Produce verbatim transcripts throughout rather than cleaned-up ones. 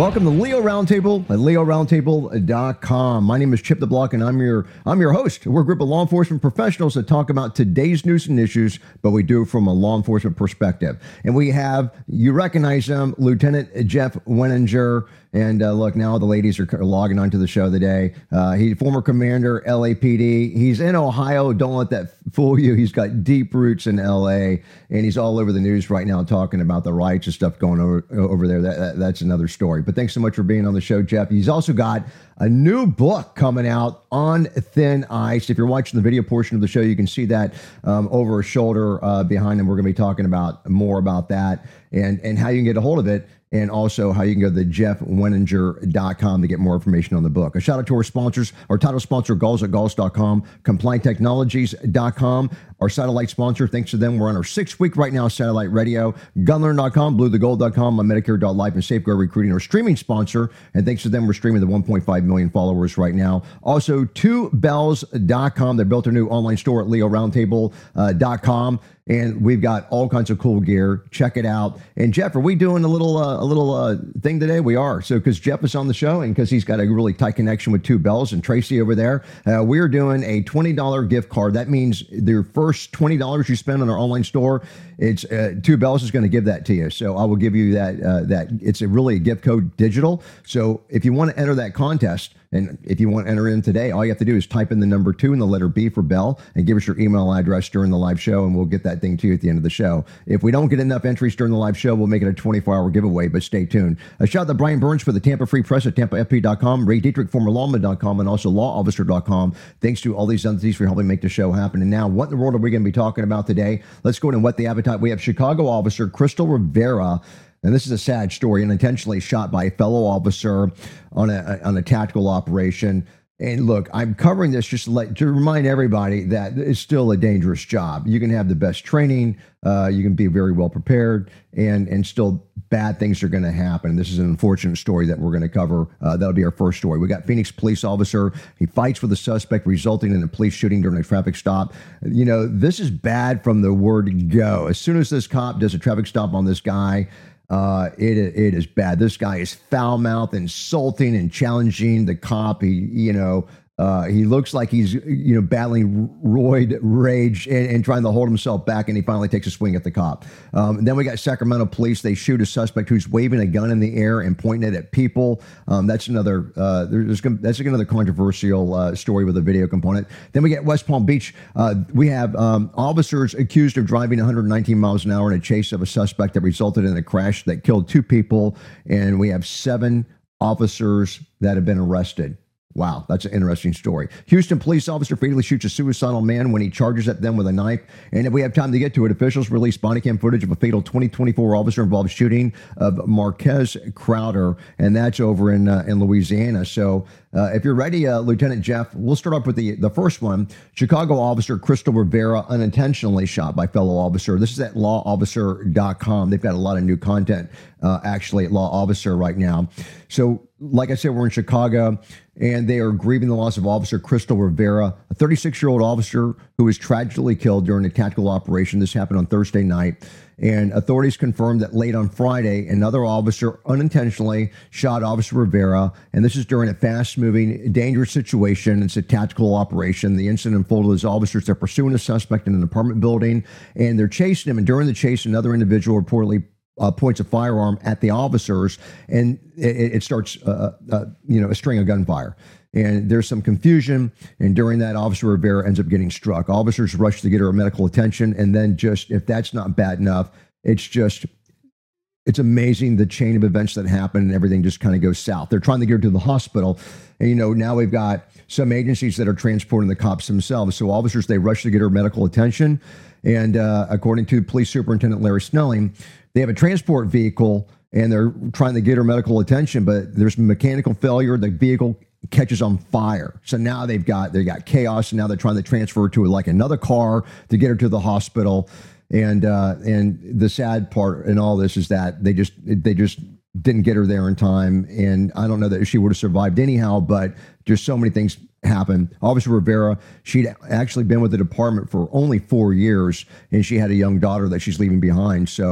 Welcome to Leo Roundtable at leo roundtable dot com. My name is Chip the Block, and I'm your I'm your host. We're a group of law enforcement professionals that talk about today's news and issues, but we do it from a law enforcement perspective. And we have, you recognize him, Lieutenant Jeff Weninger. And uh, look, now the ladies are logging onto the show today. Uh, he's former commander, L A P D. He's in Ohio. Don't let that fool you. He's got deep roots in L A, and he's all over the news right now talking about the riots and stuff going over, over there. That, that, that's another story. But thanks so much for being on the show, Jeff. He's also got a new book coming out, On Thin Ice. If you're watching the video portion of the show, you can see that um, over his shoulder uh, behind him. We're going to be talking about more about that and, and how you can get a hold of it. And also how you can go to jeff weninger dot com to get more information on the book. A shout out to our sponsors, our title sponsor, Gauls at Gauls dot com, compliant technologies dot com, our satellite sponsor. Thanks to them, we're on our sixth week right now, satellite radio, gunlearn dot com, blue the gold dot com, my medicare dot life, and Safeguard Recruiting, our streaming sponsor. And thanks to them, we're streaming to one point five million followers right now. Also, two bells dot com. They built a new online store at leo roundtable dot com. And we've got all kinds of cool gear. Check it out. And Jeff, are we doing a little uh, a little uh, thing today? We are. So because Jeff is on the show and because he's got a really tight connection with Two Bells and Tracy over there, uh, we're doing a twenty dollars gift card. That means the first twenty dollars you spend on our online store, it's uh, Two Bells is going to give that to you. So I will give you that. Uh, that it's a really a gift code digital. So if you want to enter that contest, and if you want to enter in today, all you have to do is type in the number two and the letter B for Bell and give us your email address during the live show, and we'll get that thing to you at the end of the show. If we don't get enough entries during the live show, we'll make it a twenty-four hour giveaway, but stay tuned. A shout out to Brian Burns for the Tampa Free Press at tampa f p dot com, Ray Dietrich, former lawman dot com, and also law officer dot com. Thanks to all these entities for helping make the show happen. And now, what in the world are we going to be talking about today? Let's go ahead and whet the appetite. We have Chicago officer Crystal Rivera. And this is a sad story, unintentionally shot by a fellow officer on a on a tactical operation. And look, I'm covering this just to, let, to remind everybody that it's still a dangerous job. You can have the best training, uh, you can be very well prepared, and and still bad things are going to happen. This is an unfortunate story that we're going to cover. Uh, that'll be our first story. We got Phoenix police officer. He fights with a suspect, resulting in a police shooting during a traffic stop. You know, this is bad from the word go. As soon as this cop does a traffic stop on this guy, Uh, it it is bad. This guy is foul-mouthed, insulting, and challenging the cop. He, you know, uh, he looks like he's, you know, battling roid rage and, and trying to hold himself back, and he finally takes a swing at the cop. Um, then we got Sacramento police. They shoot a suspect who's waving a gun in the air and pointing it at people. Um, that's another uh, there's that's another controversial uh, story with a video component. Then we get West Palm Beach. Uh, we have um, officers accused of driving one hundred nineteen miles an hour in a chase of a suspect that resulted in a crash that killed two people, and we have seven officers that have been arrested. Wow, that's an interesting story. Houston police officer fatally shoots a suicidal man when he charges at them with a knife. And if we have time to get to it, officials released body cam footage of a fatal twenty twenty-four officer-involved shooting of Marquez Crowder, and that's over in uh, in Louisiana. So uh, if you're ready, uh, Lieutenant Jeff, we'll start off with the, the first one. Chicago officer Crystal Rivera unintentionally shot by fellow officer. This is at law officer dot com. They've got a lot of new content uh, actually at Law Officer right now. So like I said, we're in Chicago, and they are grieving the loss of Officer Crystal Rivera, a thirty-six-year-old officer who was tragically killed during a tactical operation. This happened on Thursday night, and authorities confirmed that late on Friday, another officer unintentionally shot Officer Rivera, and this is during a fast-moving, dangerous situation. It's a tactical operation. The incident unfolded as officers are pursuing a suspect in an apartment building, and they're chasing him, and during the chase, another individual reportedly Uh, points a firearm at the officers, and it, it starts, uh, uh, you know, a string of gunfire. And there's some confusion, and during that, Officer Rivera ends up getting struck. Officers rush to get her medical attention, and then just, if that's not bad enough, it's just, it's amazing the chain of events that happen, and everything just kind of goes south. They're trying to get her to the hospital, and, you know, now we've got some agencies that are transporting the cops themselves. So officers, they rush to get her medical attention, and uh, according to Police Superintendent Larry Snelling, they have a transport vehicle, and they're trying to get her medical attention, but there's mechanical failure. The vehicle catches on fire. So now they've got they got chaos, and now they're trying to transfer her to like another car to get her to the hospital. And uh, and the sad part in all this is that they just they just didn't get her there in time. And I don't know that she would have survived anyhow, but just so many things happen. Officer Rivera, she'd actually been with the department for only four years, and she had a young daughter that she's leaving behind. So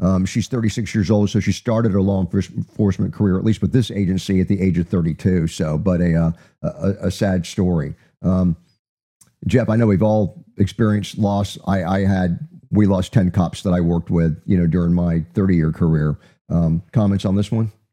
Um, she's thirty-six years old, so she started her law enforcement career, at least with this agency, at the age of thirty-two. So, but a uh, a, a sad story. Um, Jeff, I know we've all experienced loss. I, I had we lost ten cops that I worked with, you know, during my thirty-year career. Um, comments on this one?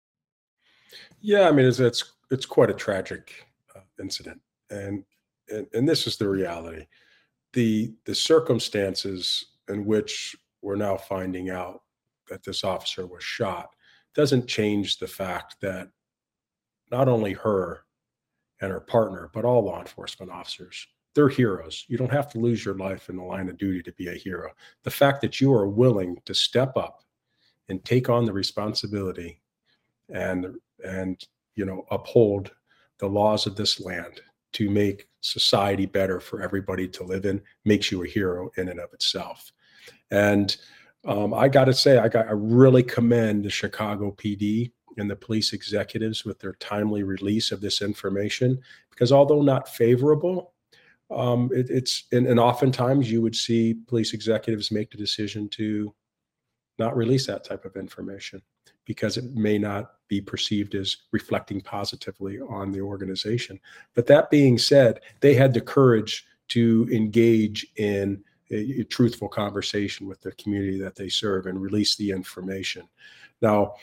Yeah, I mean, it's it's, it's quite a tragic uh, incident, and, and and this is the reality. The the circumstances in which we're now finding out that this officer was shot doesn't change the fact that not only her and her partner, but all law enforcement officers, they're heroes. You don't have to lose your life in the line of duty to be a hero. The fact that you are willing to step up and take on the responsibility and and you know uphold the laws of this land to make society better for everybody to live in makes you a hero in and of itself. And um, I got to say, I got I really commend the Chicago P D and the police executives with their timely release of this information, because although not favorable, um, it, it's and, and oftentimes you would see police executives make the decision to not release that type of information because it may not be perceived as reflecting positively on the organization. But that being said, they had the courage to engage in a, a truthful conversation with the community that they serve and release the information. Now,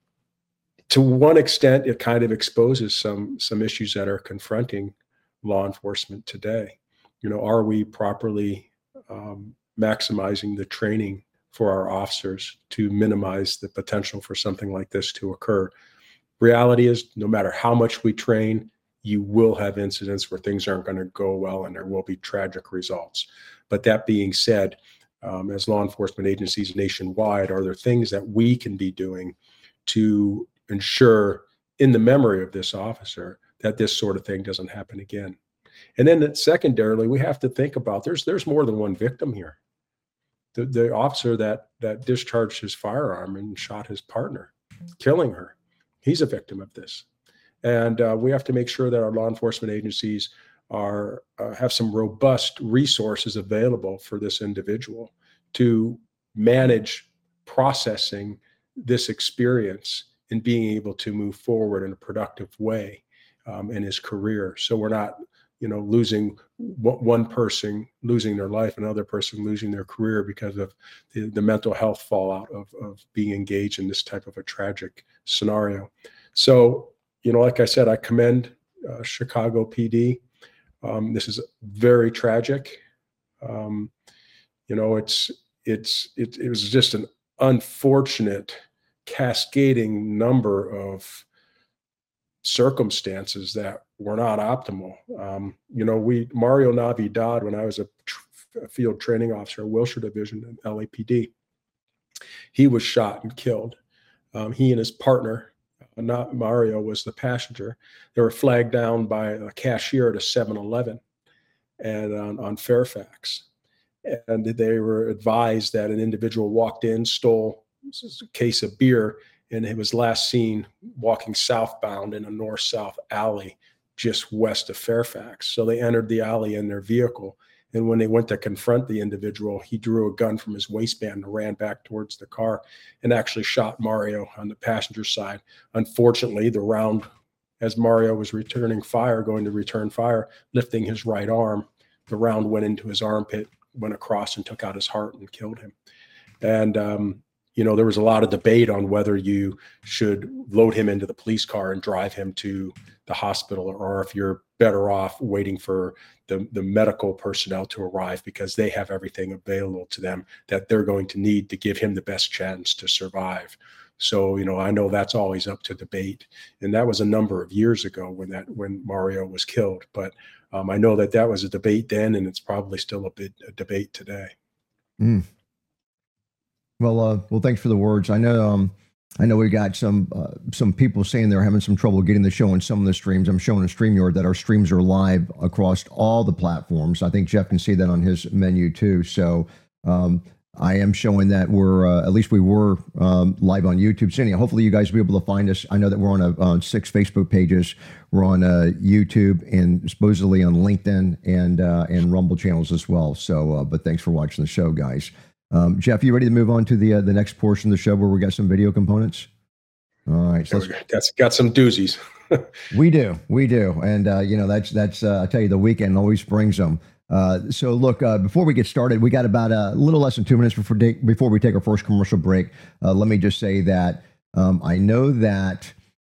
to one extent, it kind of exposes some some issues that are confronting law enforcement today. You know, are we properly um, maximizing the training for our officers to minimize the potential for something like this to occur? Reality is, no matter how much we train, you will have incidents where things aren't going to go well and there will be tragic results. But that being said, um, as law enforcement agencies nationwide, are there things that we can be doing to ensure, in the memory of this officer, that this sort of thing doesn't happen again? And then secondarily, we have to think about there's there's more than one victim here. The, the officer that that discharged his firearm and shot his partner, killing her, he's a victim of this. And uh, we have to make sure that our law enforcement agencies are uh, have some robust resources available for this individual to manage processing this experience and being able to move forward in a productive way um, in his career. So we're not, you know, losing one person, losing their life, another person losing their career because of the, the mental health fallout of, of being engaged in this type of a tragic scenario. So, you know, like I said, I commend uh, Chicago P D. Um, this is very tragic. Um, you know, it's it's it, it was just an unfortunate cascading number of circumstances that were not optimal. Um, you know, we Mario Navidad, when I was a, tr- a field training officer, Wilshire Division in L A P D, he was shot and killed. Um, he and his partner, uh, not Mario, was the passenger. They were flagged down by a cashier at a seven eleven and on, on Fairfax. And they were advised that an individual walked in, stole a case of beer, and he was last seen walking southbound in a north-south alley just west of Fairfax. So they entered the alley in their vehicle. And when they went to confront the individual, he drew a gun from his waistband and ran back towards the car and actually shot Mario on the passenger side. Unfortunately, the round, as Mario was returning fire, going to return fire, lifting his right arm, the round went into his armpit, went across and took out his heart and killed him. And, um, you know, there was a lot of debate on whether you should load him into the police car and drive him to the hospital, or if you're better off waiting for the, the medical personnel to arrive, because they have everything available to them that they're going to need to give him the best chance to survive. So, you know, I know that's always up to debate. And that was a number of years ago when that when Mario was killed. But um, I know that that was a debate then, and it's probably still a bit a debate today. Mm. Well, uh, well, thanks for the words. I know, um, I know we got some uh, some people saying they're having some trouble getting the show in some of the streams. I'm showing a StreamYard that our streams are live across all the platforms. I think Jeff can see that on his menu too. So um, I am showing that we're uh, at least we were um, live on YouTube. So anyhow, hopefully you guys will be able to find us. I know that we're on, a, on six Facebook pages. We're on uh, YouTube and supposedly on LinkedIn and uh, and Rumble channels as well. So, uh, but thanks for watching the show, guys. Um, Jeff, you ready to move on to the uh, the next portion of the show where we got some video components? All right, so let's, got got some doozies. we do, we do, and uh, you know that's that's uh, I tell you, the weekend always brings them. Uh, so look, uh, before we get started, we got about a little less than two minutes before before we take our first commercial break. Uh, let me just say that um, I know that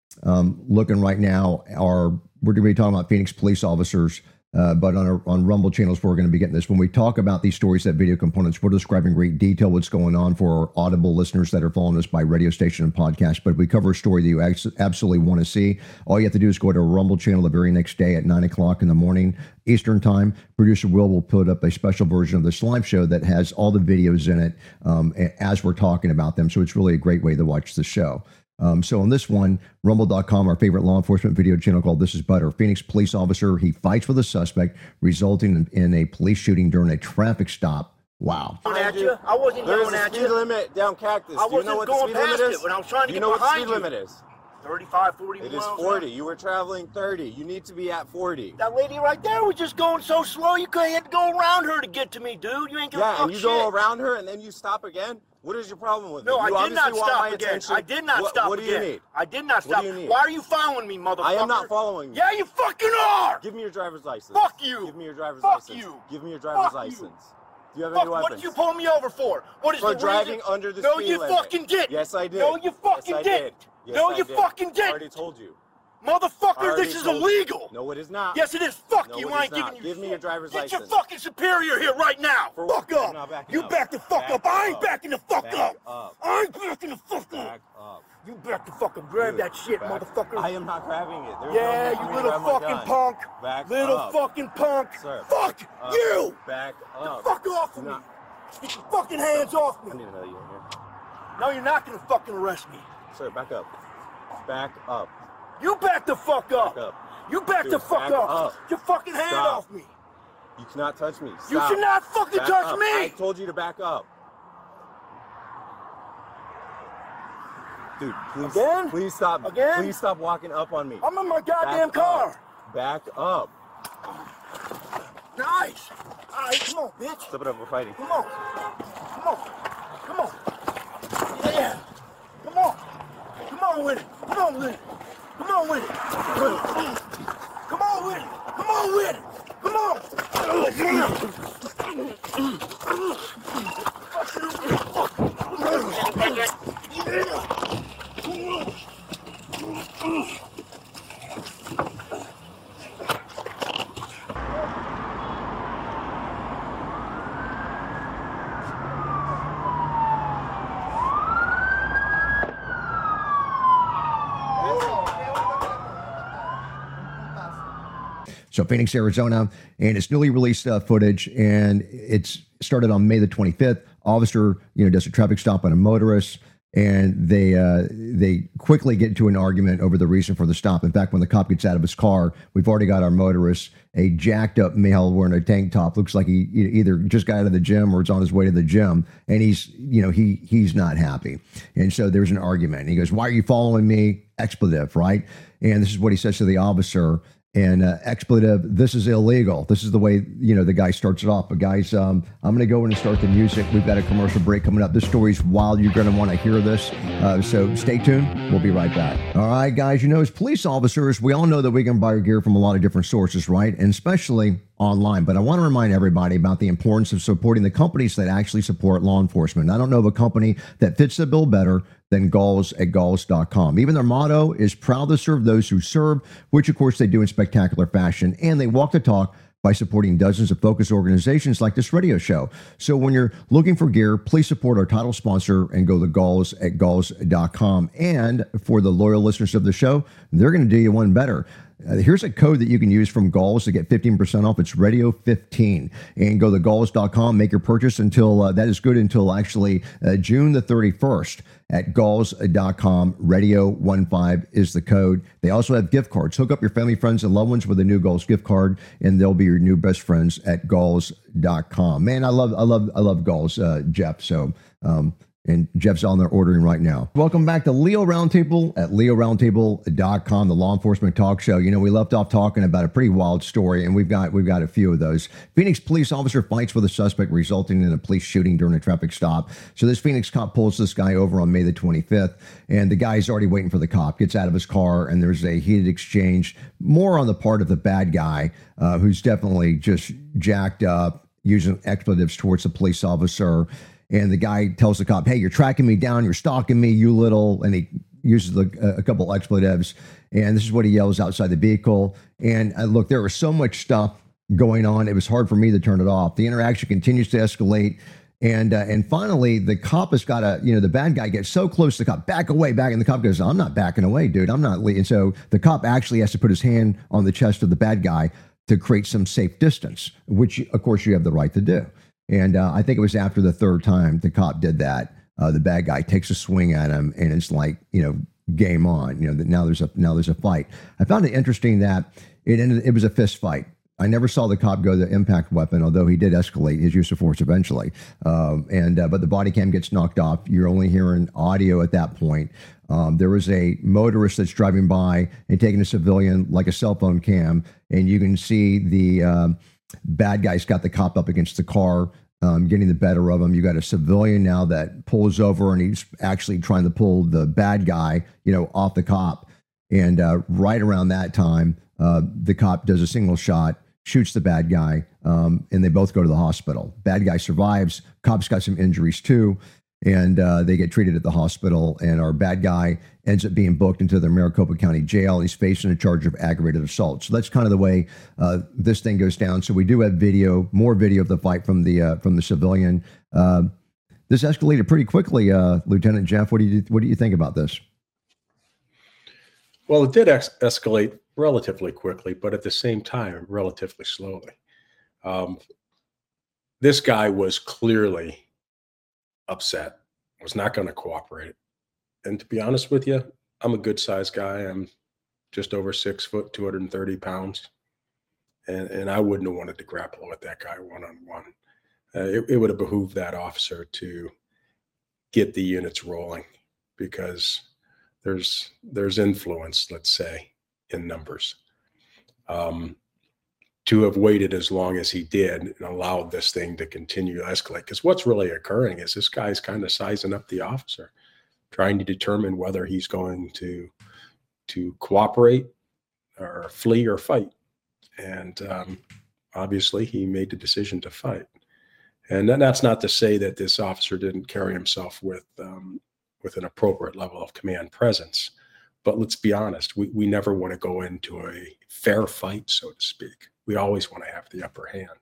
um, looking right now, our we're going to be talking about Phoenix police officers. Uh, but on our, on Rumble channels, we're going to be getting this. When we talk about these stories, that video components, we're describing in great detail what's going on for our Audible listeners that are following us by radio station and podcast. But if we cover a story that you absolutely want to see, all you have to do is go to our Rumble channel the very next day at nine o'clock in the morning Eastern time. Producer Will will put up a special version of this live show that has all the videos in it um, as we're talking about them. So it's really a great way to watch the show. Um, so on this one, rumble dot com, our favorite law enforcement video channel called This Is Butter. Phoenix police officer, he fights with a suspect, resulting in, in a police shooting during a traffic stop. Wow. At you. I wasn't There's going a at speed you. limit down Cactus. I Do you wasn't know what going the speed past limit is? it when I was trying to Do you get know what the behind speed you. limit is? thirty-five, forty It is miles forty. an hour. You were traveling thirty. You need to be at forty. That lady right there was just going so slow, you could have to go around her to get to me, dude. You ain't gonna Yeah, fuck and you shit. go around her and then you stop again? What is your problem with No, it? You I did not obviously want stop my again. attention. I did not what, stop what do again. you need? I did not What stop. do you need? Why are you following me, motherfucker? I am not following you. Yeah, you fucking are. Give me your driver's license. Fuck you. Give me your driver's Fuck license. you. Give me your driver's Fuck you. license. Do you have Fuck, any weapons? what did you pull me over for? What is For the driving reason? under the no, speed you limit. fucking did. Yes, I did. No, you fucking yes, I did. did. Yes, no, I you did. fucking I did. already told you. Motherfucker, already this is told you. illegal. No, it is not. Yes, it is. Fuck No, you. it I is ain't giving not. you Give me shit. your driver's Get license. your fucking superior here right now. For fuck what? up. I'm not backing you up. back the fuck Back up. I ain't up. backing the fuck Back up. up. I ain't backing the fuck Back up. up. You back the fuck up. Grab Dude, that shit, back- motherfucker. I am not grabbing it. There's yeah, no need for you me to little grab my fucking gun. punk. Back little up. fucking punk. Sir, fuck back up. you. Back up. Fuck off of Do me. not- Get your fucking hands off I me. need to know you in here. No, you're not gonna fucking arrest me. Sir, back up. Back up. You back the fuck up. Back up. You back Dude, the fuck back up. up. Get your fucking hand Stop. off me. You cannot touch me. You Stop. should not fucking Back touch up. me. I told you to back up. Dude, please, Again? please stop. Again? Please stop walking up on me. I'm in my goddamn Back car. Up. Back up. Nice. All right, come on, bitch. Step it up. We're fighting. Come on. Come on. Come on. Yeah. Come on. Come on with it. Come on with it. Come on with it. Come on with it. Come on with it. Come on. So Phoenix, Arizona, and it's newly released uh, footage, and it's started on May the twenty-fifth. Officer, you know, does a traffic stop on a motorist, and they uh, they quickly get into an argument over the reason for the stop. In fact, when the cop gets out of his car, we've already got our motorist, a jacked up male wearing a tank top, looks like he either just got out of the gym or is on his way to the gym, and he's, you know, he he's not happy. And so there's an argument. He goes, "Why are you following me?" Expletive, right? And this is what he says to the officer. And uh, expletive, this is illegal. This is the way, you know, the guy starts it off. But guys, um, I'm going to go in and start the music. We've got a commercial break coming up. This story's wild. You're going to want to hear this. Uh, so stay tuned. We'll be right back. All right, guys, you know, as police officers, we all know that we can buy our gear from a lot of different sources, right? And especially online. But I want to remind everybody about the importance of supporting the companies that actually support law enforcement. I don't know of a company that fits the bill better than Galls at Galls dot com. Even their motto is proud to serve those who serve, which of course they do in spectacular fashion. And they walk the talk by supporting dozens of focus organizations like this radio show. So when you're looking for gear, please support our title sponsor and go to Galls at Galls dot com. And for the loyal listeners of the show, they're going to do you one better. Uh, here's a code that you can use from Galls to get fifteen percent off. It's radio fifteen. And go to Galls dot com, make your purchase until, uh, that is good until actually uh, June the thirty-first at Galls dot com. radio fifteen is the code. They also have gift cards. Hook up your family, friends, and loved ones with a new Galls gift card, and they'll be your new best friends at Galls dot com. Man, I love, I love, I love Galls, uh, Jeff. So, um, And Jeff's on there ordering right now. Welcome back to Leo Roundtable at leo roundtable dot com, the law enforcement talk show. You know, we left off talking about a pretty wild story, and we've got we've got a few of those. Phoenix police officer fights with a suspect, resulting in a police shooting during a traffic stop. So this Phoenix cop pulls this guy over on May the twenty-fifth, and the guy's already waiting for the cop, gets out of his car, and there's a heated exchange, more on the part of the bad guy, uh, who's definitely just jacked up, using expletives towards the police officer. And the guy tells the cop, hey, you're tracking me down. You're stalking me, you little. And he uses the, a couple expletives. And this is what he yells outside the vehicle. And uh, look, there was so much stuff going on. It was hard for me to turn it off. The interaction continues to escalate. And uh, and finally, the cop has got to, you know, the bad guy gets so close to the cop, back away, back. And the cop goes, I'm not backing away, dude. I'm not leaving. And so the cop actually has to put his hand on the chest of the bad guy to create some safe distance, which, of course, you have the right to do. And uh, I think it was after the third time the cop did that, uh, the bad guy takes a swing at him, and it's like, you know, game on. You know, that now there's a now there's a fight. I found it interesting that it ended. It was a fist fight. I never saw the cop go to the impact weapon, although he did escalate his use of force eventually. Um, and uh, but the body cam gets knocked off. You're only hearing audio at that point. Um, there was a motorist that's driving by and taking a civilian like a cell phone cam, and you can see the uh, bad guy's got the cop up against the car, um, getting the better of him. You got a civilian now that pulls over, and he's actually trying to pull the bad guy, you know, off the cop. And uh, right around that time, uh, the cop does a single shot, shoots the bad guy, um, and they both go to the hospital. Bad guy survives. Cop's got some injuries too, and uh, they get treated at the hospital. And our bad guy ends up being booked into the Maricopa County Jail. He's facing a charge of aggravated assault. So that's kind of the way uh, this thing goes down. So we do have video, more video of the fight from the uh, from the civilian. Uh, this escalated pretty quickly, uh, Lieutenant Jeff. What do you what do you think about this? Well, it did ex- escalate relatively quickly, but at the same time, relatively slowly. Um, this guy was clearly upset, was not going to cooperate. And to be honest with you, I'm a good sized guy. I'm just over six foot, two hundred thirty pounds. And, and I wouldn't have wanted to grapple with that guy one-on-one. Uh, it, it would have behooved that officer to get the units rolling, because there's, there's influence, let's say, in numbers. Um, to have waited as long as he did and allowed this thing to continue to escalate. Because what's really occurring is this guy's kind of sizing up the officer, trying to determine whether he's going to to cooperate or flee or fight. And um, obviously he made the decision to fight. And then that's not to say that this officer didn't carry himself with um, with an appropriate level of command presence. But let's be honest, we, we never want to go into a fair fight, so to speak. We always want to have the upper hand.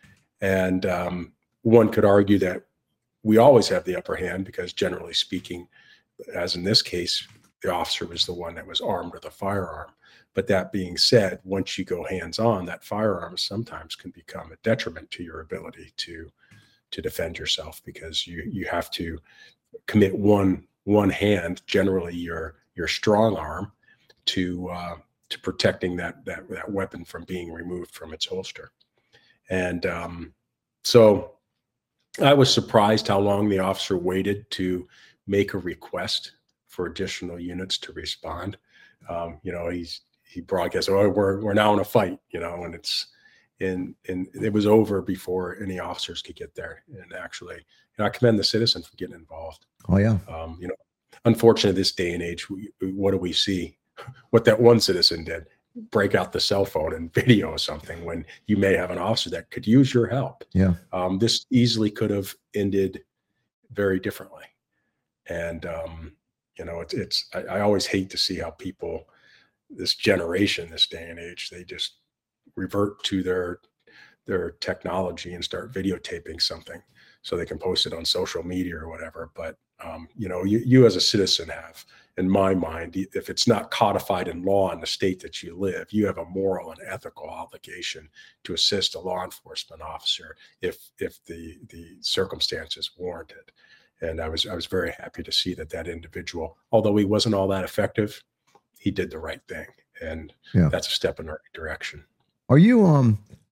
And um, one could argue that we always have the upper hand because, generally speaking, as in this case, the officer was the one that was armed with a firearm. But that being said, once you go hands-on, that firearm sometimes can become a detriment to your ability to to defend yourself, because you you have to commit one one hand, generally your your strong arm, to uh, to protecting that that that weapon from being removed from its holster. And um, so I was surprised how long the officer waited to make a request for additional units to respond. Um, you know, he's he broadcast, "Oh, we're we're now in a fight," you know, and it's and and it was over before any officers could get there. And actually, you know, I commend the citizen for getting involved. Oh yeah. Um, you know, unfortunately, this day and age, we, what do we see? What that one citizen did: break out the cell phone and video something when you may have an officer that could use your help. Yeah. Um, this easily could have ended very differently. And, um, you know, it's, it's I, I always hate to see how people, this generation, this day and age, they just revert to their their technology and start videotaping something so they can post it on social media or whatever. But, um, you know, you, you as a citizen have, in my mind, if it's not codified in law in the state that you live, you have a moral and ethical obligation to assist a law enforcement officer if if the the circumstances warranted. And I was I was very happy to see that that individual, although he wasn't all that effective, he did the right thing, and yeah. That's a step in the right direction. Are you um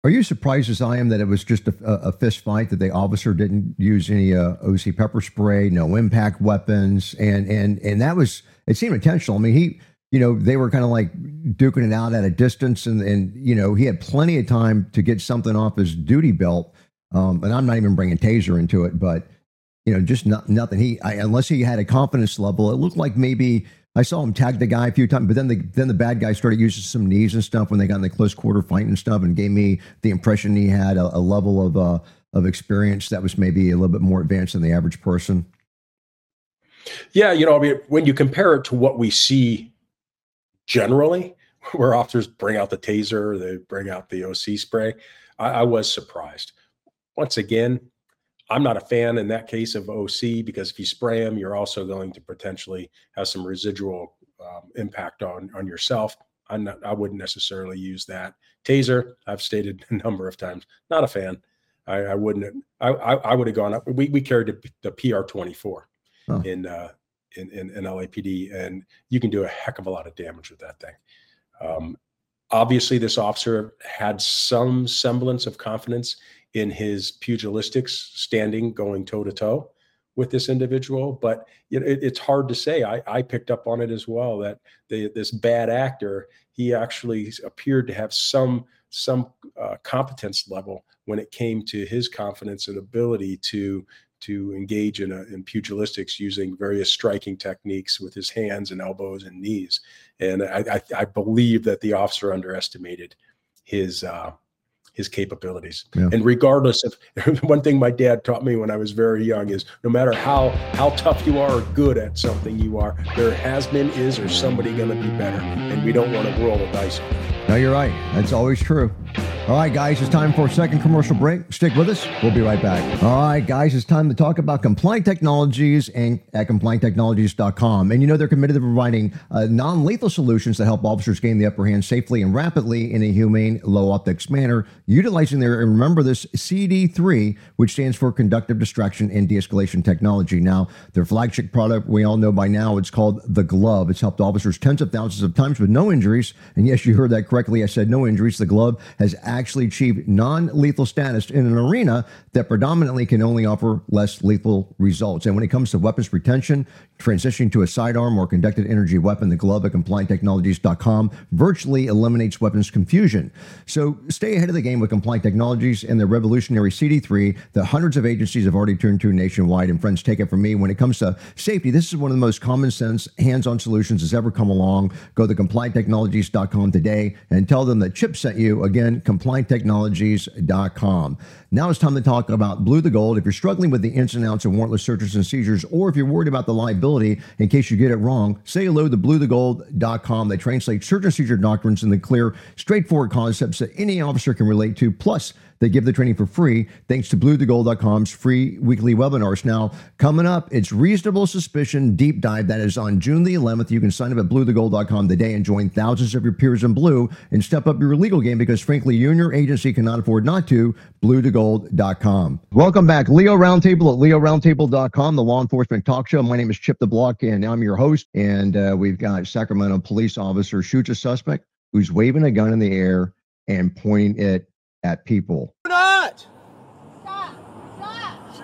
Are you surprised as I am that it was just a, a fist fight, that the officer didn't use any uh, O C pepper spray, no impact weapons, and and and that was, it seemed intentional. I mean, he, you know, they were kind of like duking it out at a distance, and and you know, he had plenty of time to get something off his duty belt. Um, and I'm not even bringing taser into it, but you know, just not, nothing. He, I, unless he had a confidence level, it looked like maybe. I saw him tag the guy a few times, but then the then the bad guy started using some knees and stuff when they got in the close quarter fight and stuff, and gave me the impression he had a, a level of uh, of experience that was maybe a little bit more advanced than the average person. Yeah, you know, I mean, when you compare it to what we see generally, where officers bring out the taser, they bring out the O C spray, I, I was surprised. Once again, I'm not a fan in that case of O C, because if you spray them, you're also going to potentially have some residual um, impact on, on yourself. I'm not, I wouldn't necessarily use that. Taser, I've stated a number of times, not a fan. I, I wouldn't, I, I, I would have gone up. We, we carried the, the P R twenty-four oh. in, uh, in, in, in L A P D, and you can do a heck of a lot of damage with that thing. Um, obviously, this officer had some semblance of confidence in his pugilistics, standing, going toe to toe with this individual. But you know, it, it's hard to say. I, I picked up on it as well, that the, this bad actor, he actually appeared to have some, some uh, competence level when it came to his confidence and ability to, to engage in, a, in pugilistics using various striking techniques with his hands and elbows and knees. And I, I, I believe that the officer underestimated his, uh, his capabilities. Yeah. And regardless of, one thing my dad taught me when I was very young is, no matter how, how tough you are or good at something you are, there has been, is, or somebody going to be better. And we don't want to roll the dice. No, you're right. That's always true. All right, guys, it's time for a second commercial break. Stick with us. We'll be right back. All right, guys, it's time to talk about Compliant Technologies and at compliant technologies dot com. And you know, they're committed to providing uh, non-lethal solutions to help officers gain the upper hand safely and rapidly in a humane, low optics manner, utilizing their, and remember this, C D three, which stands for Conductive Distraction and De-escalation Technology. Now, their flagship product, we all know by now, it's called the Glove. It's helped officers tens of thousands of times with no injuries. And yes, you heard that correctly. I said no injuries. The Glove has actually achieved non-lethal status in an arena that predominantly can only offer less lethal results. And when it comes to weapons retention, transitioning to a sidearm or conducted energy weapon, the Glove at compliant technologies dot com virtually eliminates weapons confusion. So stay ahead of the game with Compliant Technologies and their revolutionary C D three that hundreds of agencies have already turned to nationwide. And friends, take it from me, when it comes to safety, this is one of the most common sense, hands-on solutions that's ever come along. Go to compliant technologies dot com today and tell them that Chip sent you. Again, compliant technologies dot com. Now it's time to talk about Blue to Gold. If you're struggling with the ins and outs of warrantless searches and seizures, or if you're worried about the liability in case you get it wrong, say hello to blue to gold dot com. They translate search and seizure doctrines into clear, straightforward concepts that any officer can relate to. Plus, they give the training for free thanks to blue to gold dot com's free weekly webinars. Now, coming up, it's Reasonable Suspicion Deep Dive. That is on June the eleventh. You can sign up at blue to gold dot com today and join thousands of your peers in blue and step up your legal game, because frankly, you and your agency cannot afford not to. blue to gold dot com. Welcome back. Leo Roundtable at leo roundtable dot com, the law enforcement talk show. My name is Chip the Block, and I'm your host. And uh, we've got Sacramento police officer shoots a suspect who's waving a gun in the air and pointing it at people. Do not! Stop! Stop!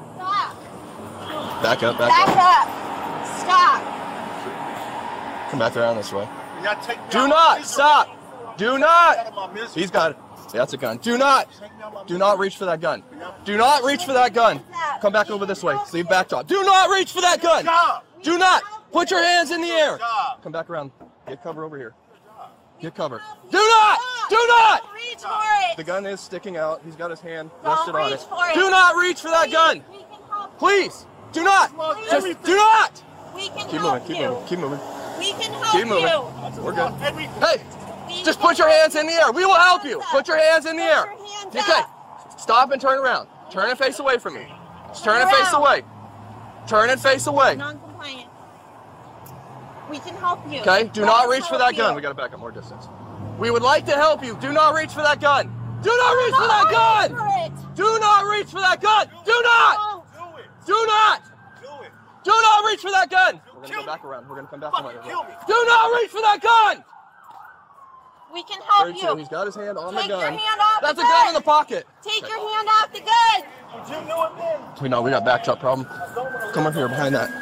Stop! Back up, back, Back up. up! Stop! Come back around this way. You gotta take me Do out not! my Stop! Do Out not! of my business. He's got it. Yeah, that's a gun. Do not! Take me out my Do not reach for that gun. Do not reach for that gun. Come back over this way. Sleeve back up. Do not reach for that gun! job. Do not! Put your hands in the air! Job. Come back around. Get cover over here. Get cover. Do not! Do not! Don't reach for it! The gun is sticking out. He's got his hand Don't rested on reach it. for it. Do not reach for that gun! We can help. Please! Do not! Just do not! We can Keep help moving, keep you. moving, keep moving. We can help Keep moving. you. We're good. Everything. Hey! We Just can put your hands in the air. We will help you. Hands Put your hands in the Put air. your hands Okay. up. Stop and turn around. Turn and face away from me. Just turn and Turn face around. away. Turn and face away. Non-compliant. We can help you. Okay? Do Let not us reach for help that gun. you. We gotta back up more distance. We would like to help you. Do not reach for that gun. Do not reach for that gun. Don't reach for it. Do not reach for that gun. Do not. Don't. Do it. Do not. Do it. Do not reach for that gun. We're gonna kill go back around. We're gonna come back Fucking around. kill me. Do not reach for that gun. We can help thirty-two. you. He's got his hand on Take the gun. your hand off That's the a gun gun. in the pocket. Take your hand off the gun. Jim, know it then. We know we got back up problem. Come up here behind that.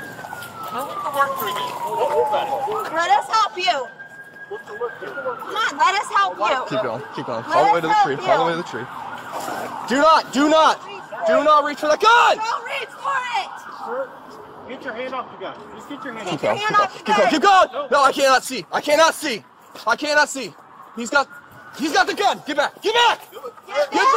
Let us help you. Come on, let us help you. Keep going. Keep going. Let Follow the way to the us tree. help Follow the way you. to the tree. Do not, do not, do not reach for that gun. Don't reach for it. Get your hand off the gun. Just get your hand Keep off. your Keep hand going. off the Keep going. gun. Keep going. No, I cannot see. I cannot see. I cannot see. He's got, he's got the gun. Get back. Get back. Get Get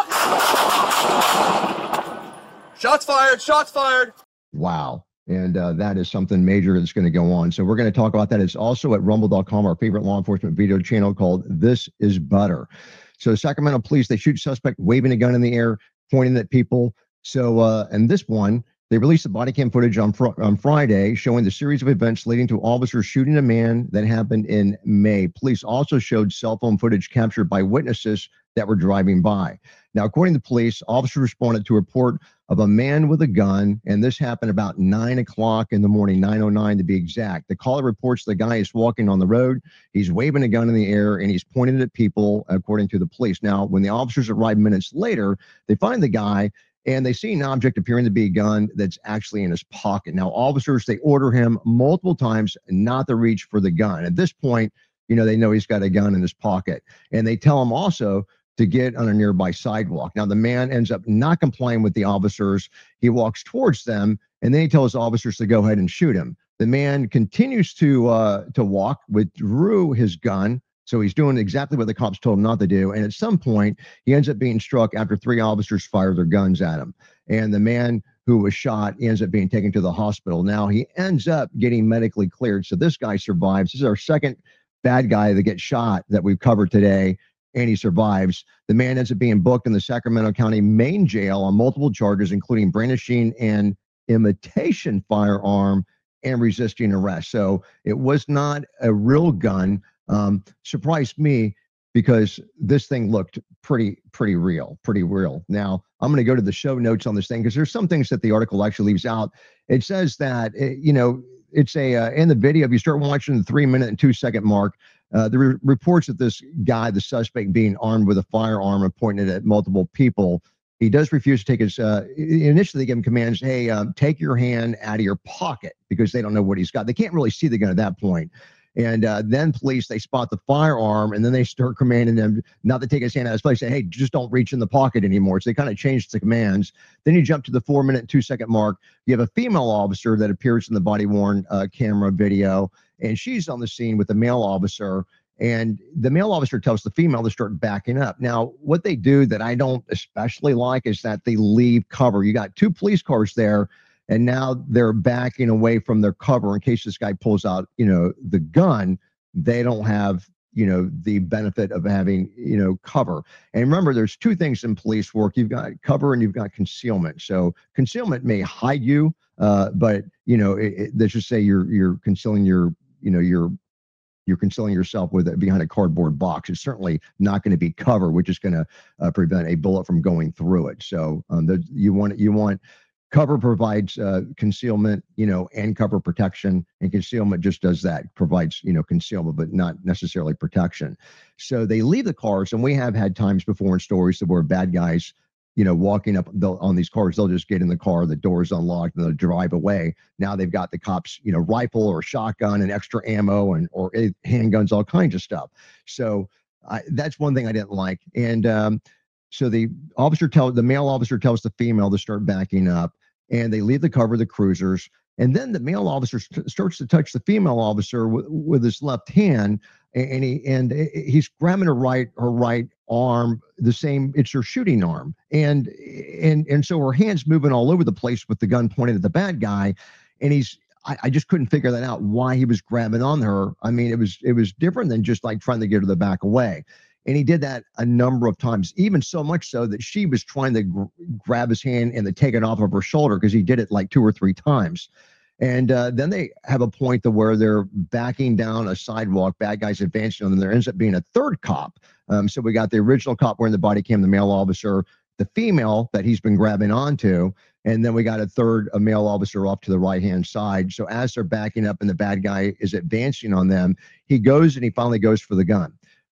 back. Shots fired. Shots fired. Wow. And uh, that is something major that's going to go on. So we're going to talk about that. It's also at rumble dot com, our favorite law enforcement video channel called This Is Butter. So Sacramento police, they shoot suspect waving a gun in the air, pointing at people. So, uh, and this one, they released the body cam footage on, fr- on Friday showing the series of events leading to officers shooting a man that happened in May. Police also showed cell phone footage captured by witnesses that were driving by. Now, according to police, officers responded to a report of a man with a gun, and this happened about nine o'clock in the morning, nine oh nine to be exact. The caller reports the guy is walking on the road, he's waving a gun in the air, and he's pointing it at people, according to the police. Now, when the officers arrive minutes later, they find the guy, and they see an object appearing to be a gun that's actually in his pocket. Now, officers, they order him multiple times not to reach for the gun. At this point, you know, they know he's got a gun in his pocket, and they tell him also to get on a nearby sidewalk. Now, the man ends up not complying with the officers. He walks towards them, and then he tells officers to go ahead and shoot him. The man continues to uh, to walk, withdrew his gun, so he's doing exactly what the cops told him not to do. And at some point, he ends up being struck after three officers fired their guns at him. And the man who was shot ends up being taken to the hospital. Now, he ends up getting medically cleared. So this guy survives. This is our second bad guy that gets shot that we've covered today, and he survives. The man ends up being booked in the Sacramento County main jail on multiple charges, including brandishing an imitation firearm and resisting arrest. So it was not a real gun. Um, surprised me because this thing looked pretty, pretty real, pretty real. Now, I'm going to go to the show notes on this thing because there's some things that the article actually leaves out. It says that, it, you know, it's a, uh, in the video, if you start watching the three minute and two second mark, Uh, the re- reports that this guy, the suspect, being armed with a firearm and pointing it at multiple people, he does refuse to take his, uh, initially they give him commands, hey, um, take your hand out of your pocket, because they don't know what he's got. They can't really see the gun at that point. And uh, then police, they spot the firearm, and then they start commanding them not to take his hand out of his place, say, hey, just don't reach in the pocket anymore. So they kind of changed the commands. Then you jump to the four minute, two second mark. You have a female officer that appears in the body worn uh, camera video, and she's on the scene with the male officer. And the male officer tells the female to start backing up. Now, what they do that I don't especially like is that they leave cover. You got two police cars there, and now they're backing away from their cover in case this guy pulls out, you know, the gun. They don't have, you know, the benefit of having, you know, cover. And remember, there's two things in police work. You've got cover and you've got concealment. So concealment may hide you, uh, but, you know, it, it, let's just say you're you're concealing your, you know, your you're concealing yourself with it behind a cardboard box. It's certainly not going to be cover, which is going to uh, prevent a bullet from going through it. So um, the, you want you want cover provides uh, concealment, you know, and cover protection, and concealment just does that, provides, you know, concealment, but not necessarily protection. So they leave the cars, and we have had times before in stories where bad guys, you know, walking up on these cars, they'll just get in the car, the door's unlocked, and they'll drive away. Now they've got the cops, you know, rifle or shotgun and extra ammo and or handguns, all kinds of stuff. So I, that's one thing I didn't like. And um, so the officer tells the male officer tells the female to start backing up, and they leave the cover of the cruisers. And then the male officer st- starts to touch the female officer w- with his left hand, and he and he's grabbing her right her right arm, the same, it's her shooting arm, and and and so her hand's moving all over the place with the gun pointed at the bad guy, and he's I, I just couldn't figure that out, why he was grabbing on her. I mean, it was it was different than just like trying to get her to back away. And he did that a number of times, even so much so that she was trying to gr- grab his hand and to take it off of her shoulder, because he did it like two or three times. And uh, then they have a point to where they're backing down a sidewalk, bad guys advancing on them. There ends up being a third cop. Um, so we got the original cop wearing the body cam, the male officer, the female that he's been grabbing onto, and then we got a third, a male officer off to the right-hand side. So as they're backing up and the bad guy is advancing on them, he goes and he finally goes for the gun.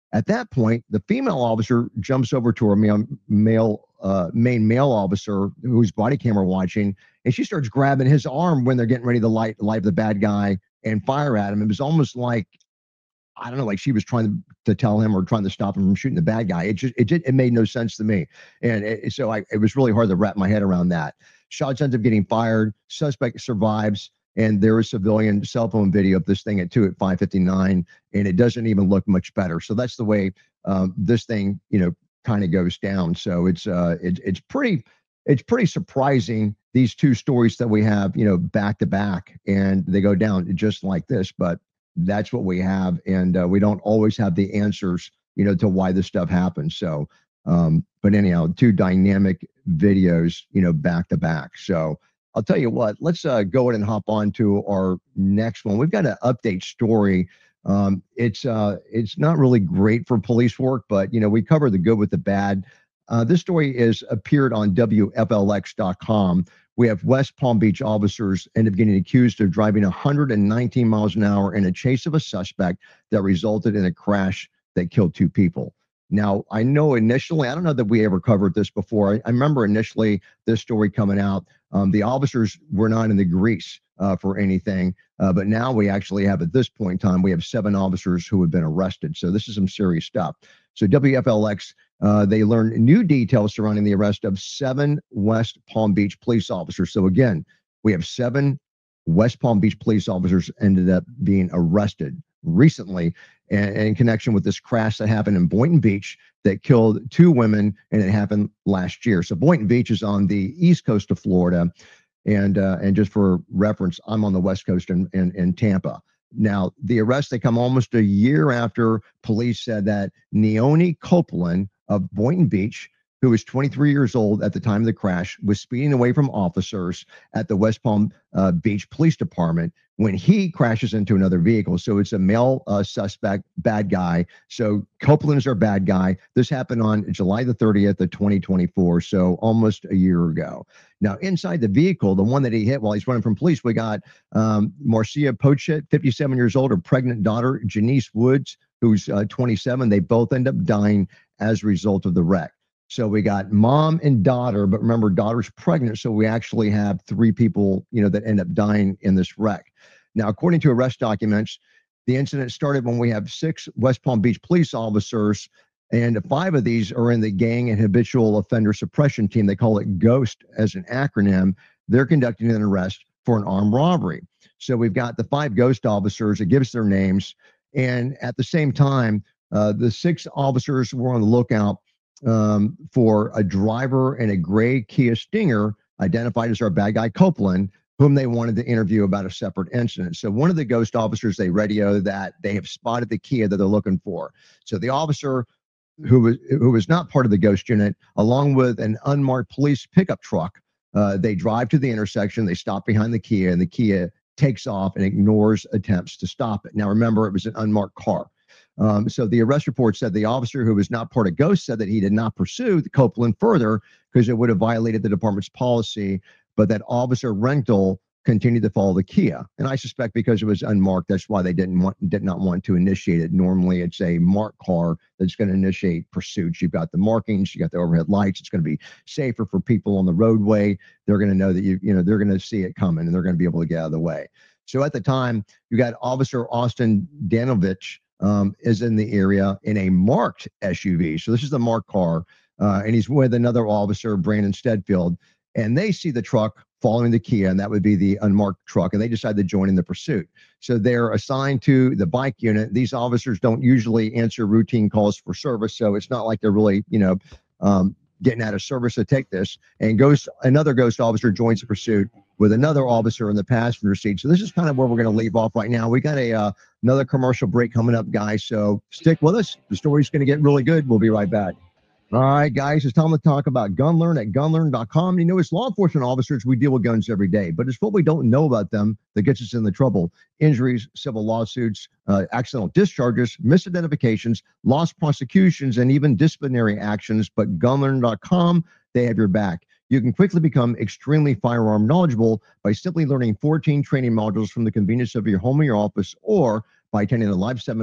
At that point, the female officer jumps over to her male, male uh, main male officer who's body camera watching, and she starts grabbing his arm when they're getting ready to light light the bad guy and fire at him. It was almost like, I don't know, like she was trying to, to tell him or trying to stop him from shooting the bad guy. It just, it just, it made no sense to me. And it, so I, it was really hard to wrap my head around that. Shots ends up getting fired. Suspect survives. And there is civilian cell phone video of this thing at two at five fifty-nine, and it doesn't even look much better. So that's the way um, this thing, you know, kind of goes down. So it's, uh, it, it's pretty, it's pretty surprising, these two stories that we have, you know, back to back, and they go down just like this, but that's what we have. And uh, we don't always have the answers, you know, to why this stuff happens. So, um, but anyhow, two dynamic videos, you know, back to back. So I'll tell you what, let's uh, go ahead and hop on to our next one. We've got an update story. Um, it's uh, it's not really great for police work, but, you know, we cover the good with the bad. Uh, this story is appeared on W F L X dot com. We have West Palm Beach officers end up getting accused of driving one hundred nineteen miles an hour in a chase of a suspect that resulted in a crash that killed two people. Now, I know initially, I don't know that we ever covered this before. I, I remember initially this story coming out. Um, the officers were not in the grease uh, for anything, uh, but now we actually have, at this point in time, we have seven officers who have been arrested. So this is some serious stuff. So W F L X, uh, they learned new details surrounding the arrest of seven West Palm Beach police officers. So again, we have seven West Palm Beach police officers ended up being arrested recently in, in connection with this crash that happened in Boynton Beach that killed two women, and it happened last year. So Boynton Beach is on the east coast of Florida, and uh, and just for reference, I'm on the west coast in, in, in Tampa. Now, the arrests, they come almost a year after police said that Neone Copeland of Boynton Beach, who was twenty-three years old at the time of the crash, was speeding away from officers at the West Palm uh, Beach Police Department when he crashes into another vehicle. So it's a male uh, suspect, bad guy. So Copeland is our bad guy. This happened on July the thirtieth of twenty twenty-four, so almost a year ago. Now, inside the vehicle, the one that he hit while he's running from police, we got um, Marcia Pochet, fifty-seven years old, her pregnant daughter, Janice Woods, who's uh, twenty-seven. They both end up dying as a result of the wreck. So we got mom and daughter, but remember, daughter's pregnant. So we actually have three people, you know, that end up dying in this wreck. Now, according to arrest documents, the incident started when we have six West Palm Beach police officers, and five of these are in the gang and habitual offender suppression team. They call it GHOST as an acronym. They're conducting an arrest for an armed robbery. So we've got the five GHOST officers. It gives their names. And at the same time, uh, the six officers were on the lookout um, for a driver in a gray Kia Stinger, identified as our bad guy Copeland, whom they wanted to interview about a separate incident. So one of the GHOST officers, they radio that they have spotted the Kia that they're looking for. So the officer who was who was not part of the GHOST unit, along with an unmarked police pickup truck, uh, they drive to the intersection, they stop behind the Kia, and the Kia takes off and ignores attempts to stop it. Now, remember, it was an unmarked car. Um, so the arrest report said the officer who was not part of GHOST said that he did not pursue the Copeland further because it would have violated the department's policy, but that Officer Rental continued to follow the Kia. And I suspect because it was unmarked, that's why they didn't want, did not want to initiate it. Normally, it's a marked car that's going to initiate pursuits. You've got the markings, you got the overhead lights. It's going to be safer for people on the roadway. They're going to know that you, you know, they're going to see it coming, and they're going to be able to get out of the way. So at the time, you got Officer Austin Danovich um, is in the area in a marked S U V. So this is the marked car, uh, and he's with another officer, Brandon Stedfield, and they see the truck following the Kia, and that would be the unmarked truck, and they decide to join in the pursuit. So they're assigned to the bike unit. These officers don't usually answer routine calls for service, so it's not like they're really, you know, um, getting out of service to take this. And Ghost, another GHOST officer joins the pursuit with another officer in the passenger seat. So this is kind of where we're going to leave off right now. We got a uh, another commercial break coming up, guys, so stick with us. The story's going to get really good. We'll be right back. All right, guys, it's time to talk about GunLearn at gun learn dot com. You know, as law enforcement officers, we deal with guns every day, but it's what we don't know about them that gets us in the trouble. Injuries, civil lawsuits, uh, accidental discharges, misidentifications, lost prosecutions, and even disciplinary actions. But gun learn dot com, they have your back. You can quickly become extremely firearm knowledgeable by simply learning fourteen training modules from the convenience of your home or your office, or by attending a live seminar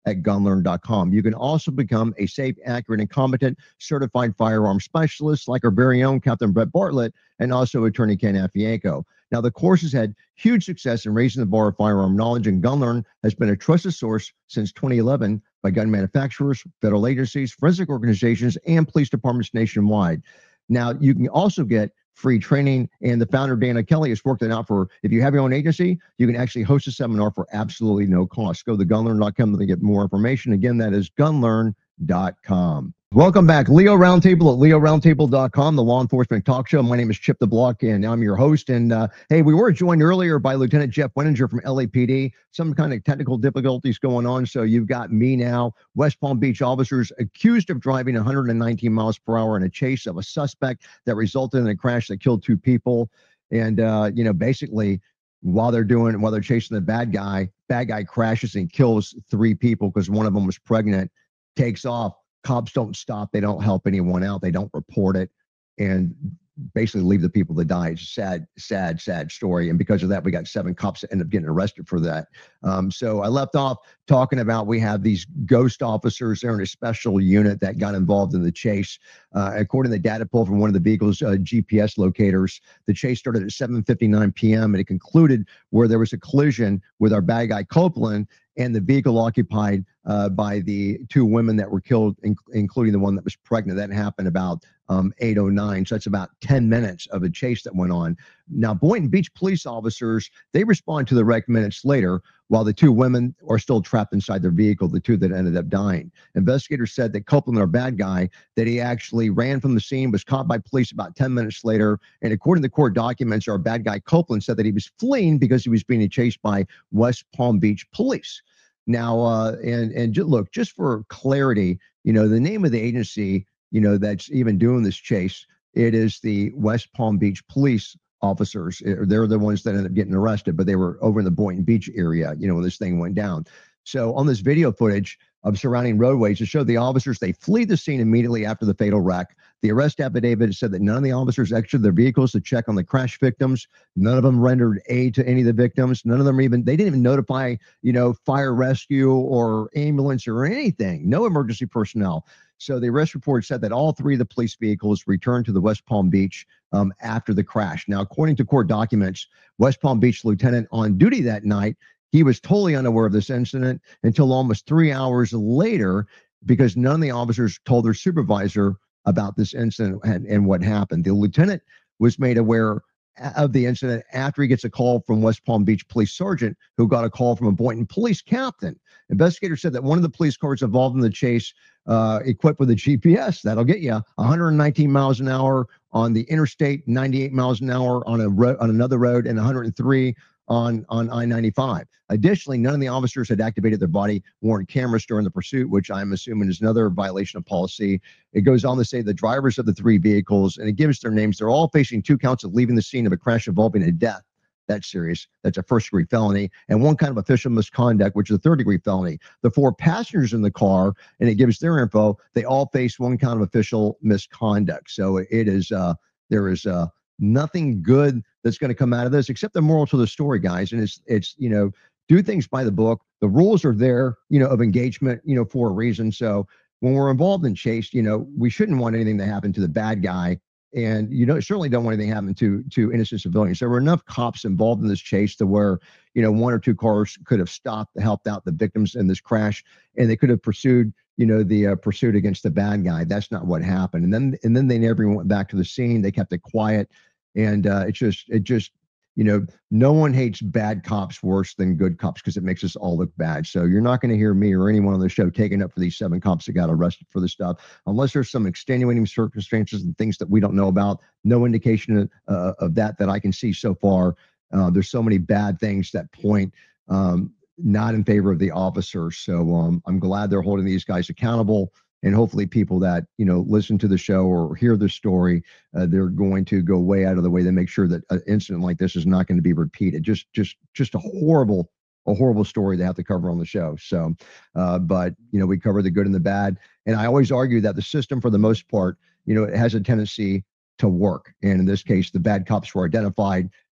at gun learn dot com. You can also become a safe, accurate, and competent certified firearm specialist like our very own Captain Brett Bartlett and also attorney Ken Afianco. Now, the course has had huge success in raising the bar of firearm knowledge, and GunLearn has been a trusted source since twenty eleven by gun manufacturers, federal agencies, forensic organizations, and police departments nationwide. Now, you can also get free training, and the founder, Dana Kelly, has worked it out for, if you have your own agency, you can actually host a seminar for absolutely no cost. Go to gun learn dot com to get more information. Again, that is gun learn dot com. Welcome back. Leo Roundtable at leo roundtable dot com, the law enforcement talk show. My name is Chip the Block, and I'm your host. And uh, hey, we were joined earlier by Lieutenant Jeff Wenninger from L A P D. Some kind of technical difficulties going on, so you've got me now. West Palm Beach officers accused of driving one hundred nineteen miles per hour in a chase of a suspect that resulted in a crash that killed two people. And, uh, you know, basically, while they're doing, while they're chasing the bad guy, bad guy crashes and kills three people because one of them was pregnant, takes off. Cops don't stop. They don't help anyone out. They don't report it and basically leave the people to die. It's a sad, sad, sad story. And because of that, we got seven cops that end up getting arrested for that. Um, so I left off talking about we have these ghost officers. They're in a special unit that got involved in the chase. Uh, according to the data pull from one of the vehicle's uh, G P S locators, the chase started at seven fifty-nine p.m. and it concluded where there was a collision with our bad guy Copeland and the vehicle occupied uh, by the two women that were killed, in, including the one that was pregnant. That happened about um, eight oh nine. So that's about ten minutes of a chase that went on. Now, Boynton Beach police officers, they respond to the wreck minutes later, while the two women are still trapped inside their vehicle, the two that ended up dying. Investigators said that Copeland, our bad guy, that he actually ran from the scene, was caught by police about ten minutes later. And according to court documents, our bad guy Copeland said that he was fleeing because he was being chased by West Palm Beach police. Now, uh, and, and ju- look, just for clarity, you know, the name of the agency, you know, that's even doing this chase, it is the West Palm Beach police officers. They're the ones that ended up getting arrested, but they were over in the Boynton Beach area, you know, when this thing went down. So on this video footage of surrounding roadways to show the officers, they flee the scene immediately after the fatal wreck. The arrest affidavit said that none of the officers exited their vehicles to check on the crash victims. None of them rendered aid to any of the victims. None of them even, they didn't even notify, you know, fire rescue or ambulance or anything. No emergency personnel. So the arrest report said that all three of the police vehicles returned to the West Palm Beach um, after the crash. Now, according to court documents, West Palm Beach lieutenant on duty that night, he was totally unaware of this incident until almost three hours later, because none of the officers told their supervisor about this incident and, and what happened. The lieutenant was made aware of the incident after he gets a call from West Palm Beach police sergeant, who got a call from a Boynton police captain. Investigators said that one of the police cars involved in the chase, uh, equipped with a G P S, that'll get you one hundred nineteen miles an hour on the interstate, ninety-eight miles an hour on a ro- on another road, and one hundred three on, on I ninety-five. Additionally, none of the officers had activated their body-worn cameras during the pursuit, which I'm assuming is another violation of policy. It goes on to say the drivers of the three vehicles, and it gives their names, they're all facing two counts of leaving the scene of a crash involving a death. That's serious. That's a first-degree felony. And one kind of official misconduct, which is a third-degree felony. The four passengers in the car, and it gives their info, they all face one kind of official misconduct. So it is, uh, there is uh, nothing good that's going to come out of this, except the moral to the story, guys. And it's, it's, you know, do things by the book. The rules are there, you know, of engagement, you know, for a reason. So when we're involved in chase, you know, we shouldn't want anything to happen to the bad guy. And you know, certainly don't want anything to happen to, to innocent civilians. There were enough cops involved in this chase to where, you know, one or two cars could have stopped, helped out the victims in this crash, and they could have pursued, you know, the uh, pursuit against the bad guy. That's not what happened. And then, and then they never went back to the scene. They kept it quiet. And uh, it just, it just, you know, no one hates bad cops worse than good cops because it makes us all look bad. So you're not going to hear me or anyone on the show taking up for these seven cops that got arrested for this stuff, unless there's some extenuating circumstances and things that we don't know about. No indication uh, of that that I can see so far. Uh, there's so many bad things that point um, not in favor of the officers. So um, I'm glad they're holding these guys accountable. And hopefully people that, you know, listen to the show or hear the story, uh, they're going to go way out of the way to make sure that an incident like this is not going to be repeated. Just, just, just a horrible, a horrible story to have to cover on the show. So, uh, but, you know, we cover the good and the bad. And I always argue that the system, for the most part, you know, it has a tendency to work. And in this case, the bad cops were identified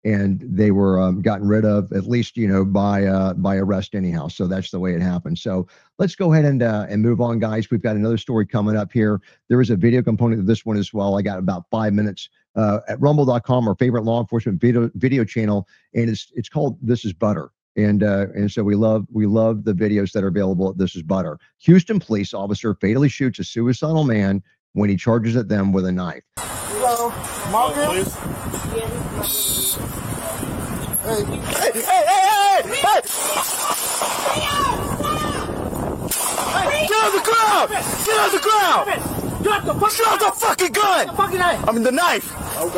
and they were um, gotten rid of, at least, you know, by uh, by arrest anyhow. So that's the way it happened. So let's go ahead and uh, and move on, guys. We've got another story coming up here. There is a video component to this one as well. I got about five minutes uh, at rumble dot com, our favorite law enforcement video video channel, and it's it's called This Is Butter. And uh, and so we love we love the videos that are available at This Is Butter. Houston police officer fatally shoots a suicidal man when he charges at them with a knife. Hello, Margaret. Hey, hey, hey, hey, hey, hey! Hey, get on the ground! Get on the ground! Drop the fucking Drop the fucking gun! The fucking knife! I mean the knife! Oh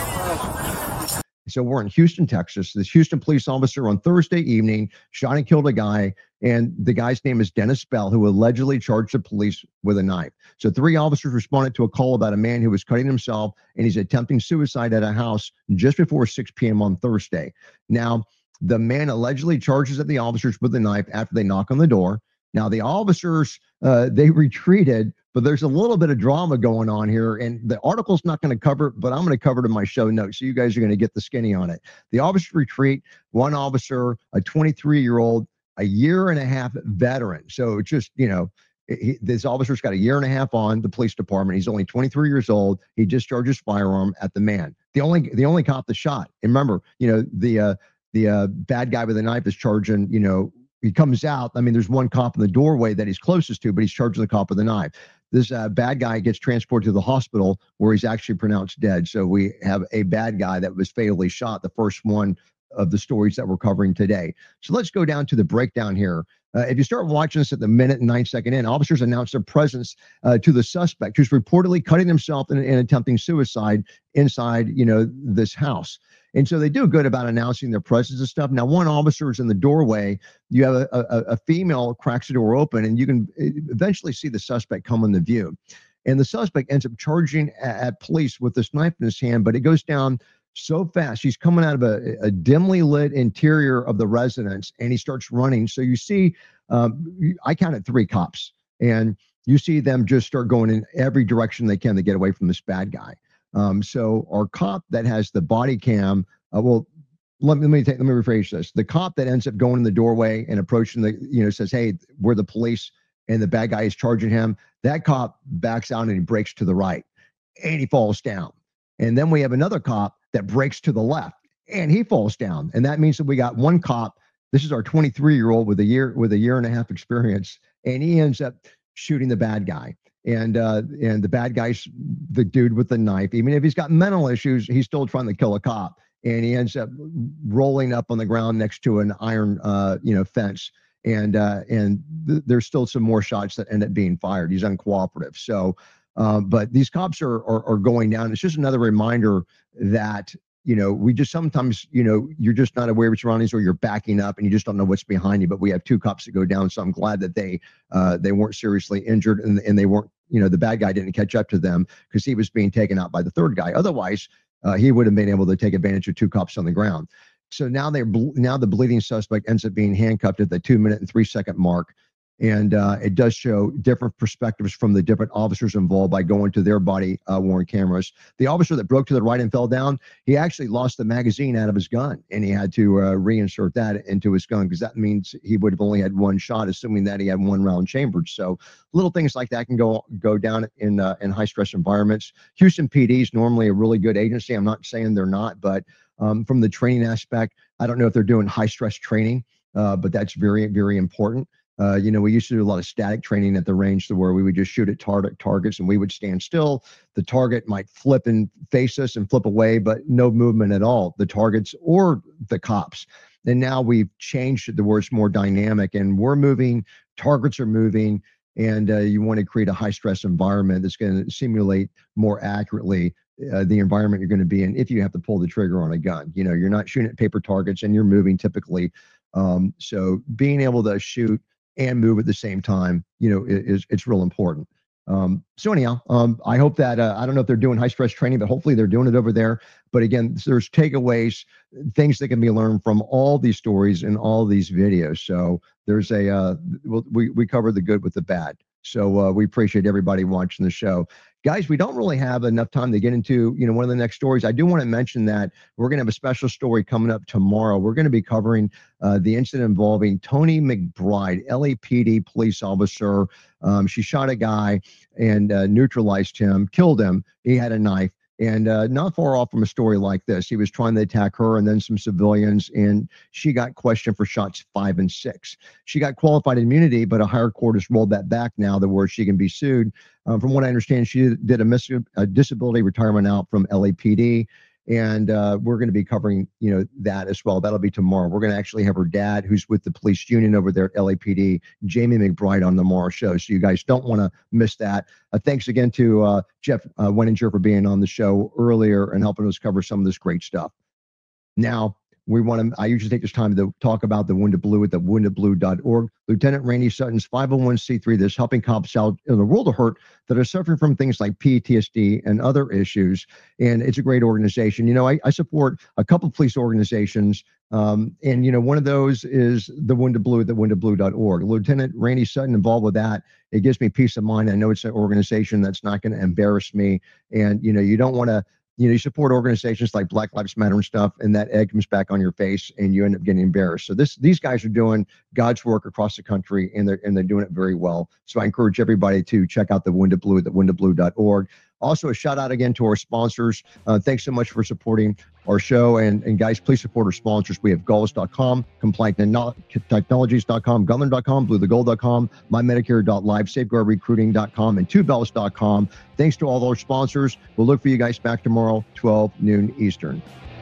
God. So we're in Houston, Texas. This Houston police officer on Thursday evening shot and killed a guy, and the guy's name is Dennis Bell, who allegedly charged the police with a knife. So three officers responded to a call about a man who was cutting himself, and he's attempting suicide at a house just before six p.m. on Thursday. Now, the man allegedly charges at the officers with a knife after they knock on the door. Now, the officers, uh, they retreated, but there's a little bit of drama going on here, and the article's not going to cover it, but I'm going to cover it in my show notes, so you guys are going to get the skinny on it. The officers retreat. One officer, a twenty-three-year-old, a year and a half veteran. So it's just, you know, he, this officer's got a year and a half on the police department. He's only twenty-three years old. He discharges firearm at the man. The only the only cop that shot. And remember, you know, the uh, the uh, bad guy with the knife is charging, you know, he comes out. I mean, there's one cop in the doorway that he's closest to, but he's charging the cop with a knife. This uh, bad guy gets transported to the hospital where he's actually pronounced dead. So we have a bad guy that was fatally shot, the first one of the stories that we're covering today. So let's go down to the breakdown here. Uh, if you start watching this at the minute and nine second in, officers announced their presence uh, to the suspect who's reportedly cutting himself and, and attempting suicide inside, you know, this house. And so they do good about announcing their presence and stuff. Now, one officer is in the doorway. You have a, a, a female cracks the door open, and you can eventually see the suspect come into view. And the suspect ends up charging at, at police with this knife in his hand, but it goes down so fast. He's coming out of a, a dimly lit interior of the residence, and he starts running. So you see, um, I counted three cops, and you see them just start going in every direction they can to get away from this bad guy. Um, so our cop that has the body cam, uh, well, let me, let me take, let me rephrase this. The cop that ends up going in the doorway and approaching the, you know, says, "Hey, we're the police," and the bad guy is charging him. That cop backs out and he breaks to the right, and he falls down. And then we have another cop that breaks to the left, and he falls down. And that means that we got one cop. This is our twenty-three-year-old with a year with a year and a half experience, and he ends up shooting the bad guy. And uh, and the bad guy's the dude with the knife. Even if he's got mental issues, he's still trying to kill a cop. And he ends up rolling up on the ground next to an iron, uh, you know, fence. And uh, and th- there's still some more shots that end up being fired. He's uncooperative. So, uh, but these cops are, are are going down. It's just another reminder that, you know, we just sometimes, you know, you're just not aware of your surroundings, or you're backing up and you just don't know what's behind you. But we have two cops that go down. So I'm glad that they uh, they weren't seriously injured, and, and they weren't, you know, the bad guy didn't catch up to them because he was being taken out by the third guy. Otherwise, uh, he would have been able to take advantage of two cops on the ground. So now they're ble- now the bleeding suspect ends up being handcuffed at the two minute and three second mark. And uh, it does show different perspectives from the different officers involved by going to their body uh, worn cameras. The officer that broke to the right and fell down, he actually lost the magazine out of his gun, and he had to uh, reinsert that into his gun, because that means he would have only had one shot, assuming that he had one round chambered. So little things like that can go go down in uh, in high stress environments. Houston P D is normally a really good agency. I'm not saying they're not, but um, from the training aspect, I don't know if they're doing high stress training, uh, but that's very, very important. Uh, you know, we used to do a lot of static training at the range, to where we would just shoot at target targets, and we would stand still. The target might flip and face us and flip away, but no movement at all, the targets or the cops. And now we've changed it to where it's more dynamic, and we're moving, targets are moving, and uh, you want to create a high stress environment that's going to simulate more accurately uh, the environment you're going to be in if you have to pull the trigger on a gun. You know, you're not shooting at paper targets, and you're moving typically. Um, so being able to shoot and move at the same time, you know, is it's real important. Um, so anyhow, um, I hope that, uh, I don't know if they're doing high stress training, but hopefully they're doing it over there. But again, there's takeaways, things that can be learned from all these stories and all these videos. So there's a, uh, we, we cover the good with the bad. So uh, we appreciate everybody watching the show. Guys, we don't really have enough time to get into, you know, one of the next stories. I do want to mention that we're going to have a special story coming up tomorrow. We're going to be covering uh, the incident involving Tony McBride, L A P D police officer. Um, she shot a guy and uh, neutralized him, killed him. He had a knife. And uh, not far off from a story like this. He was trying to attack her and then some civilians, and she got questioned for shots five and six. She got qualified immunity, but a higher court has rolled that back now to where she can be sued. Um, from what I understand, she did a, mis- a disability retirement out from L A P D. And uh, we're going to be covering, you know, that as well. That'll be tomorrow. We're going to actually have her dad, who's with the police union over there at L A P D, Jamie McBride, on the tomorrow show. So you guys don't want to miss that. Uh, thanks again to uh, Jeff uh, Wenninger for being on the show earlier and helping us cover some of this great stuff. Now, we want to, I usually take this time to talk about the Wounded Blue at the wounded blue dot org. Lieutenant Randy Sutton's five oh one c three that's helping cops out in the world of hurt that are suffering from things like P T S D and other issues. And it's a great organization. You know, I, I support a couple of police organizations. Um, and, you know, one of those is the Wounded Blue at the wounded blue dot org. Lieutenant Randy Sutton involved with that. It gives me peace of mind. I know it's an organization that's not going to embarrass me. And, you know, you don't want to, you know, you support organizations like Black Lives Matter and stuff, and that egg comes back on your face, and you end up getting embarrassed. So this, these guys are doing God's work across the country, and they're and they're doing it very well. So I encourage everybody to check out the Wounded Blue at the wounded blue dot org. Also, a shout out again to our sponsors. Uh, thanks so much for supporting our show. And, and guys, please support our sponsors. We have Galls dot com, Compliant Technologies dot com, Gunland dot com, Blue the Gold dot com, My Medicare dot live, Safeguard Recruiting dot com, and Two Bells dot com. Thanks to all our sponsors. We'll look for you guys back tomorrow, twelve noon Eastern.